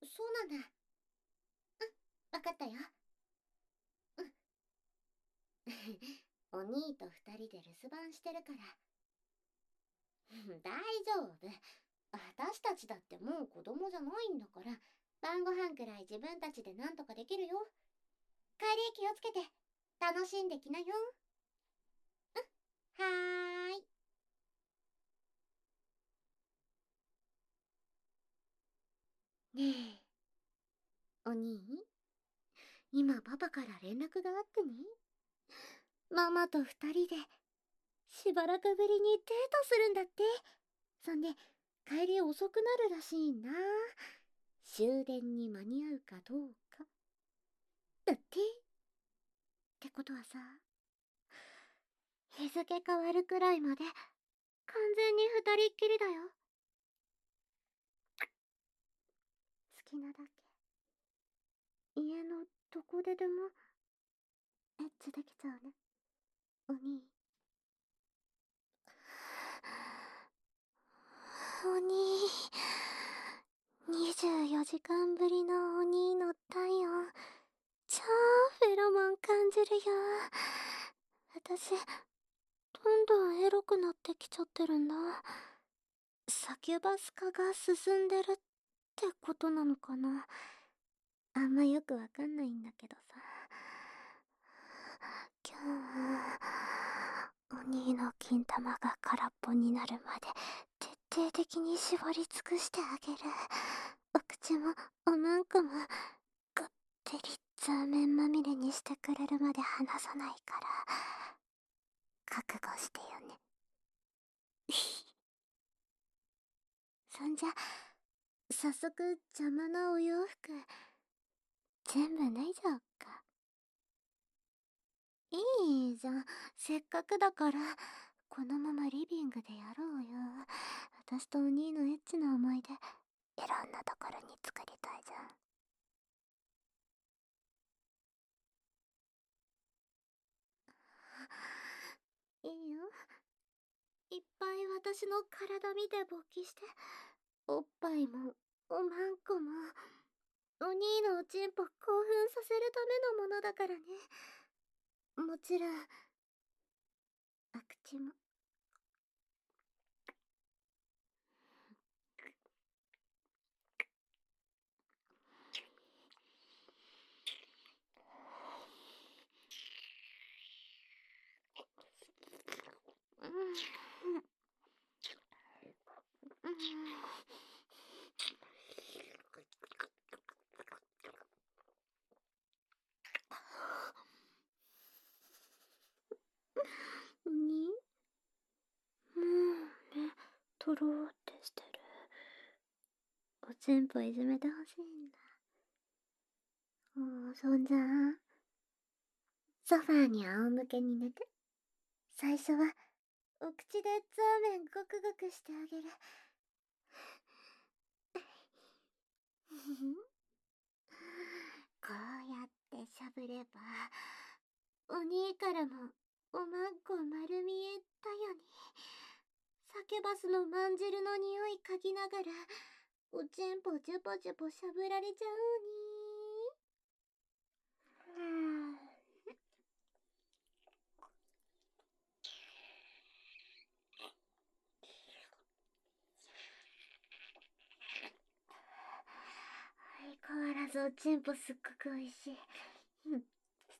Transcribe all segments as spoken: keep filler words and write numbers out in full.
そうなんだ。うん、わかったよ。うん。お兄と二人で留守番してるから。大丈夫。私たちだってもう子供じゃないんだから、晩ご飯くらい自分たちでなんとかできるよ。帰り気をつけて、楽しんできなよ。うん、はーい。ねえ、お兄、今パパから連絡があってね。ママと二人で、しばらくぶりにデートするんだって。そんで、帰り遅くなるらしいんだ。終電に間に合うかどうか。だって。ってことはさ、日付変わるくらいまで、完全に二人っきりだよ。好きなだけ。家のどこででも、エッチできちゃうね。お兄。お兄。にじゅうよじかんぶりのお兄の体温、超フェロモン感じるよ。私、どんどんエロくなってきちゃってるんだ。サキュバス化が進んでるってことなのかな。あんまよくわかんないんだけどさ。今日は、お兄の金玉が空っぽになるまで、徹底的に絞り尽くしてあげる。お口も、おまんこも、こってりザーメンまみれにしてくれるまで離さないから、覚悟してよね。そんじゃ、早速邪魔なお洋服、全部脱いじゃおっか。いいじゃん、せっかくだから、このままリビングでやろうよ。私とお兄のエッチな思い出、いろんなところに作りたいじゃん。いいよ。いっぱい私の体見て勃起して、おっぱいも、おまんこも、お兄のおちんぽ興奮させるためのものだからね。もちろん、あくちも。うん。うん。お兄、もうね、とろーってしてる。おちんぽいじめてほしいんだ。もうそんじゃあ、ソファーに仰向けに寝て。最初は、お口でザーメンゴクゴクしてあげる。こうやってしゃぶれば、お兄からもおまんこ丸見えだよね。サケバスのまんじるの匂い嗅ぎながら、おちんぽジュポジュポしゃぶられちゃうに。うん。相変わらずおちんぽすっごく美味しい。うん。うん。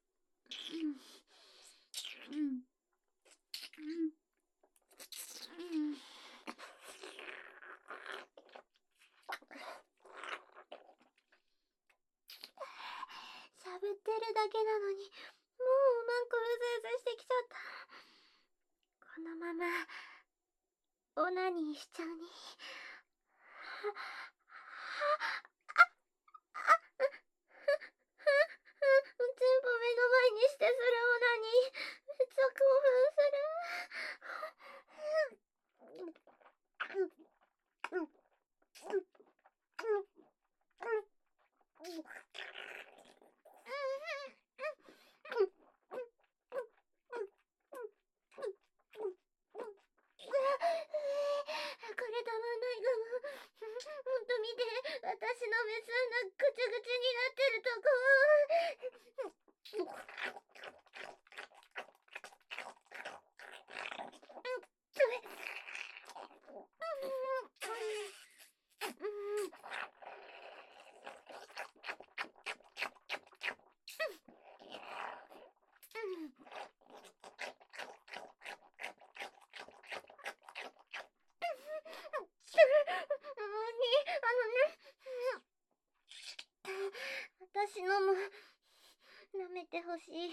うん。うん。うん。喋ってるだけなのに、もうおまんこうずうずしてきちゃった。このまま、オナニーしちゃうに。は、は、あ、あ、う、ふ、ふ、ふ、全部目の前にしてするオナニー。めっちゃ興奮する。これたまんないかも。ほんと見て、私私のメス穴ぐちゃぐちゃになってるとこ。私のも舐めてほしい。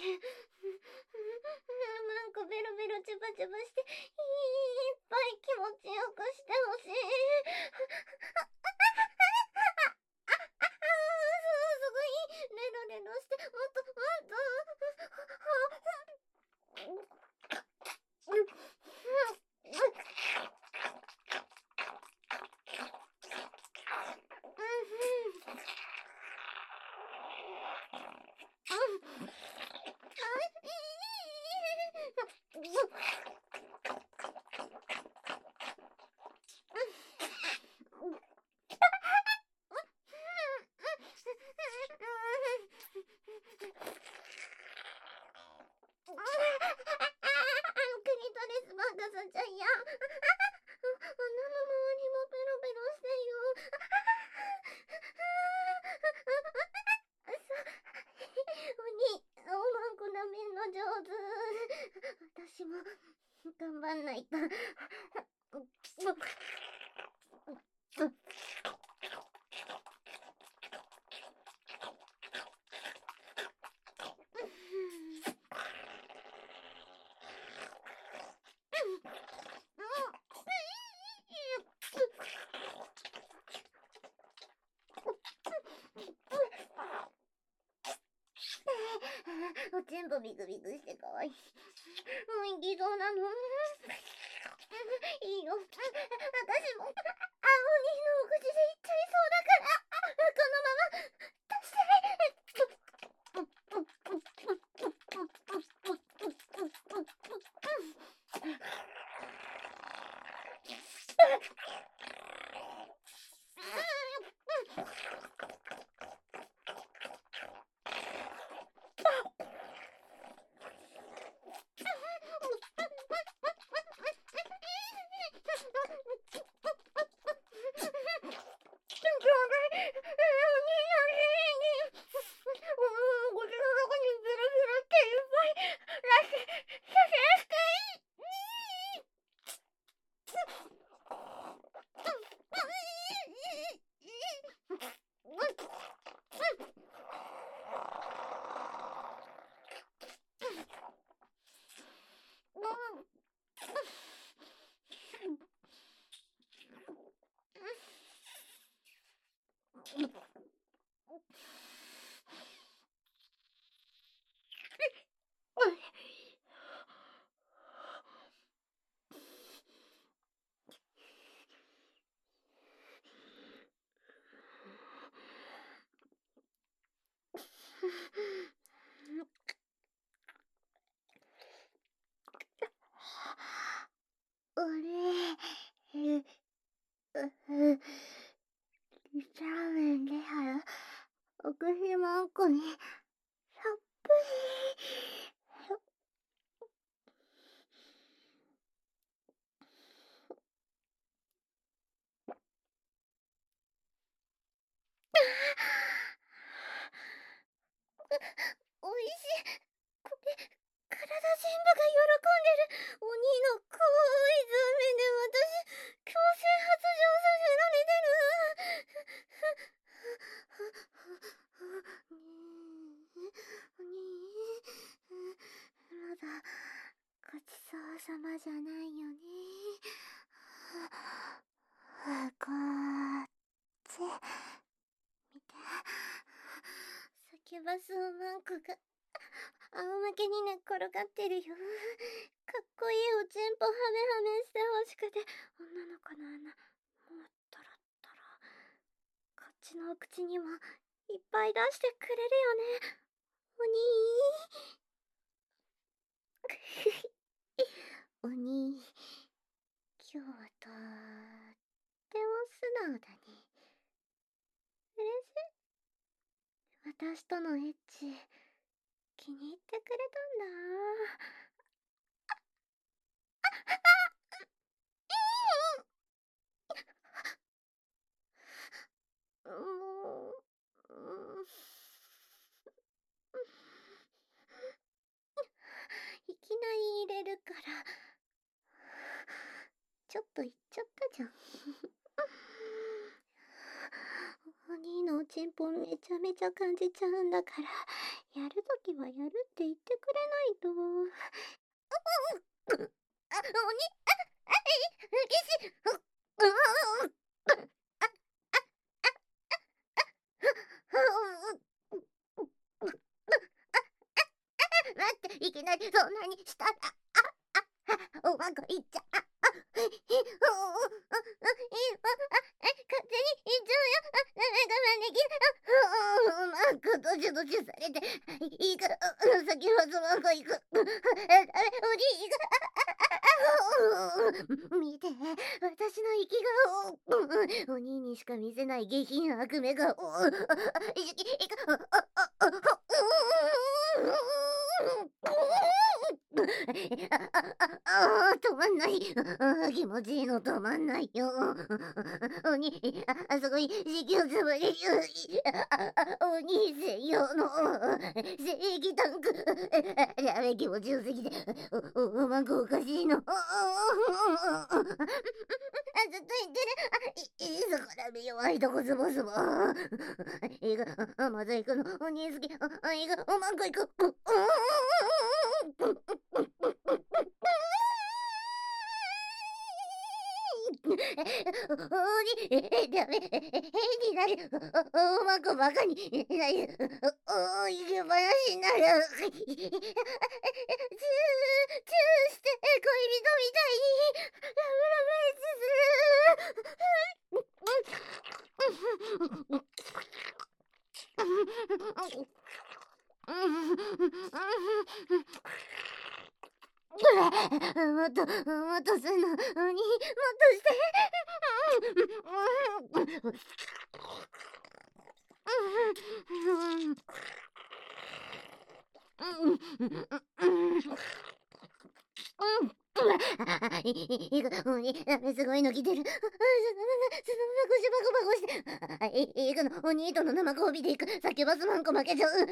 なんかベロベロチュバチュバしていっぱい気持ちよくしてほしい。すごいレロレロしてもっともっと。クリトリスバーガスちゃんや。穴の周りもペロペロしてよ。おに、おまんこなめんの上手。私も頑張んないと。おちんぽビクビクしてかわいい。もういきそうなの。いいよ。私も、あおにのお口でいっちゃいそうだから、このまま、出して。우리 이참에 내가 og으시 많고 니 섣불리おいしい。これ、体全部が喜んでる。鬼の濃い爪で私、強制発情させられてる。鬼、まだ、ごちそうさまじゃないよね。こっち、見て。サキュバスおまんこが、仰向けに寝っ転がってるよ。かっこいいおちんぽはめはめしてほしくて、女の子の穴、もうトロットロ。こっちのお口にもいっぱい出してくれるよね。おにー。おにー、今日はとっても素直だね。え、 私とのエッチ気に入ってくれたんだ。もう、うん、いきなり入れるからちょっと言っちゃったじゃん。お兄のおちんぽめちゃめちゃ感じちゃうんだから、やるときはやるって言ってくれないと。あ、おに、あ、え、ゲシ、う、う、待って、いきなりそんなにしたら、あ、おまんこいっちゃ、あ、あ、え、お、お、お、い、あ、え、勝手にいっちゃうよ。あ、我慢できる。あ、おまんこ、どしどしされて、いいから、先はそまんこ行く。あれ、おじいが、見て、私の生き顔。お兄にしか見せない下品悪目顔。いく、ああ、止まんない。あ気持ちいいの止まんないよ。おに、あ、そこに敷きをつまれる。お兄専用の正義タンク。やべ、気持ちよすぎて。お、お、おまんこおかしいの。あ、ずっと言ってる。あ、い、いそこらめ弱いとこズボズボ。いいか、あ、まず行くの。お兄好き。あ、いいか、おまんこ行く。おに、え、ダメ、変になる。お、おまんこバカになる。お、お、いけ話になる。チュー、チューして恋人みたいに、ラブラブエッチする。もっと、もっとすんの。おに、もっとして。いく、おに、すごいの来てる。そのまま、そのまま、バコバコして。いくの、お兄との生交尾でいく。先バスマンコ負けちゃう。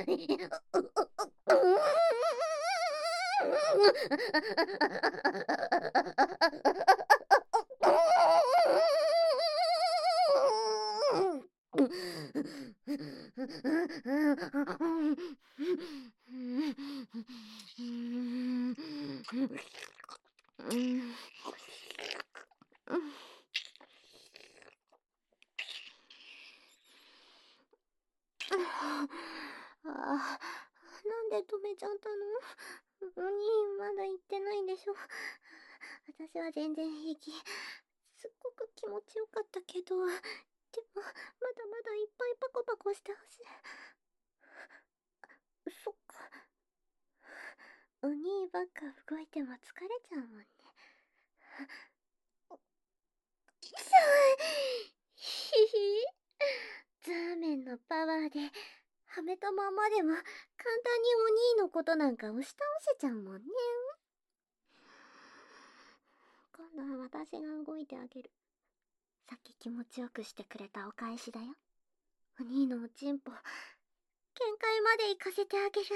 ああ、なんで止めちゃったの？お兄まだ言ってないんでしょ。私は全然平気。すっごく気持ちよかったけど、でもまだまだいっぱいパコパコしてほしい。そっか。お兄ばっか動いても疲れちゃうもんね。ひひひ。ザーメンのパワーではめたままでも簡単にお兄のことなんか押し倒せちゃうもんね。今度は私が動いてあげる。さっき気持ちよくしてくれたお返しだよ。お兄のおちんぽ限界まで行かせてあげる。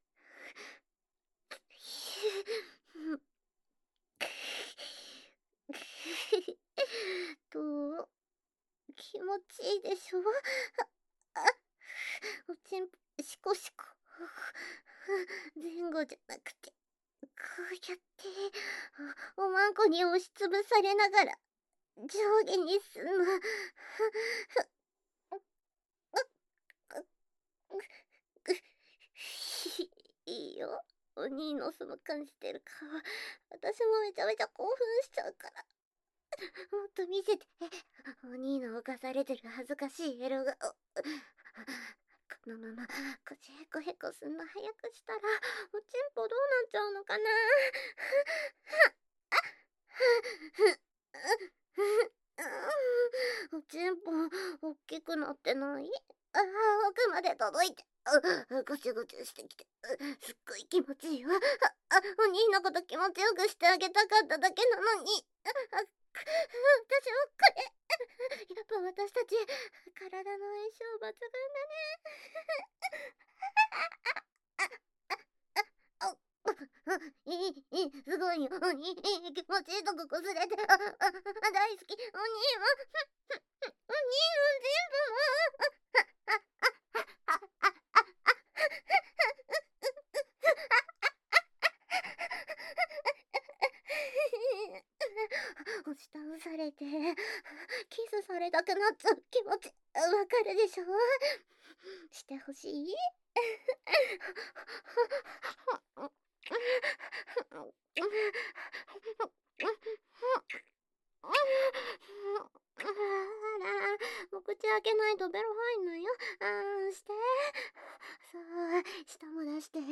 どう？気持ちいいでしょ？あ、おちんぽシコシコ。前後じゃなくてこうやっておまんこに押しつぶされながら上下にすんの。いいよ。お兄のその感じてる顔、私もめちゃめちゃ興奮しちゃうから。もっと見せて。お兄の犯されてる恥ずかしいエロ顔。このまま口へこへこすんの早くしたらおちんぽどうなっちゃうのかな。おちんぽおっきくなってない？ああ、奥まで届いて。 あ、ぐちゅぐちゅしてきて、すっごい気持ちいいわ。あ、あ、お兄のこと気持ちよくしてあげたかっただけなのに。あ、あ、く私はこれ。やっぱ私たち、体の相性抜群だね。あ、あ、いい、いい、すごいよ。お兄、気持ちいいとここすれて、あ、あ、大好き。お兄は、お兄の全部も。押し倒されて、キスされたくなっちゃう気持ち、わかるでしょ？してほしい？あら、もう口開けないとベロ入んのよ。あー、して。そう、舌も出して。うん。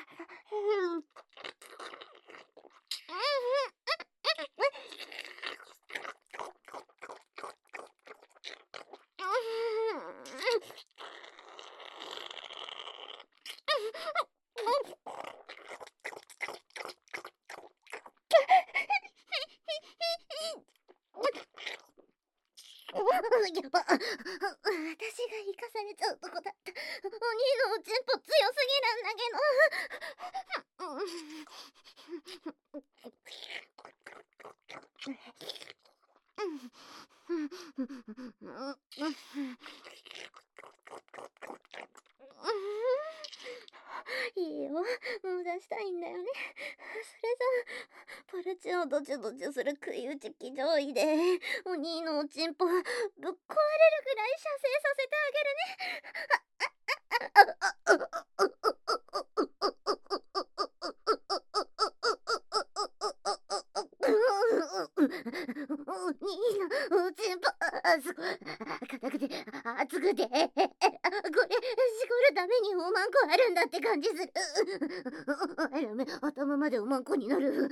やば、私が生かされちゃうとこだった。お兄のおちんぽ強すぎるんだけど。いいよ、もう出したいんだよね。それじゃあ、ポルチをドチュドチュする食い打ち騎乗位で、お兄のおちんぽ、ぶっ壊れるぐらい射精させてあげるね。お兄のおちんぽ、あ、すごい、硬くて、熱くて、これ、しこるためにおまんこあるんだって感じする。やめ、頭までおまんこになる。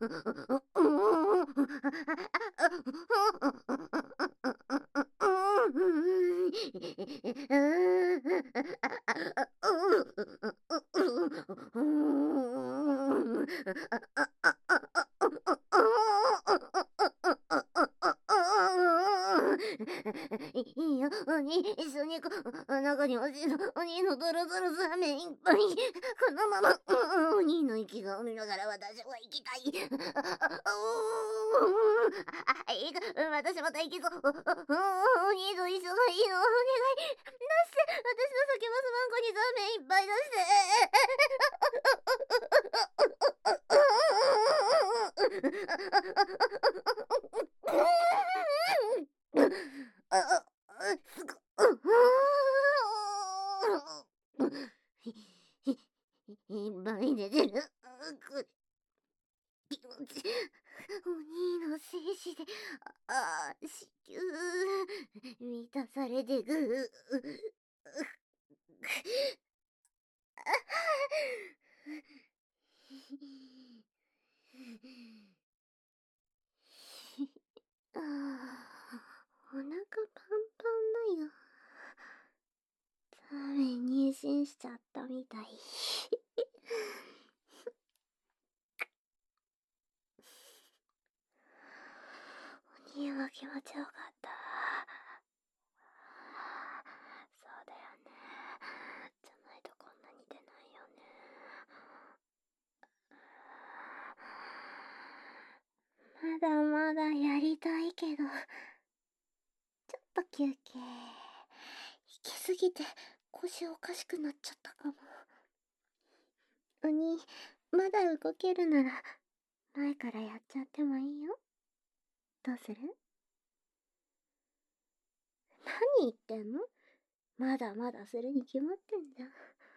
いいよ、お兄、一緒に行こう。中におじの、お兄のドロドロラーメンいっぱい。このまま、うん、お兄の息が見ながら私は行きたい。あ、いいか、私また行きそう。お兄と一緒がいいの。お願い。出して、私の先バスマンコにラーメンいっぱい出して。あ、あ、すご、いっぱい出てる。気持ち、お兄の精子で、あ、子宮、満たされてく。あー、お腹パンパンだよ。ダメ、妊娠しちゃったみたい。お兄は気持ちよかった。そうだよね。じゃないとこんなに出ないよね。まだまだやりたいけど、ちょっと休憩。行き過ぎて腰おかしくなっちゃったかも。お兄、まだ動けるなら前からやっちゃってもいいよ。どうする？何言ってんの？まだまだするに決まってんじゃん。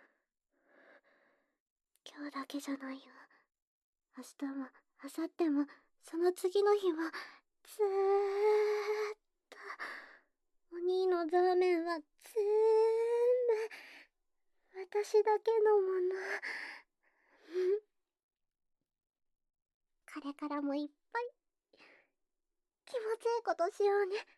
今日だけじゃないよ。明日も明後日もその次の日もずーっとお兄のザーメンはぜーんぶ私だけのもの。これからもいっぱい気持ちいいことしようね。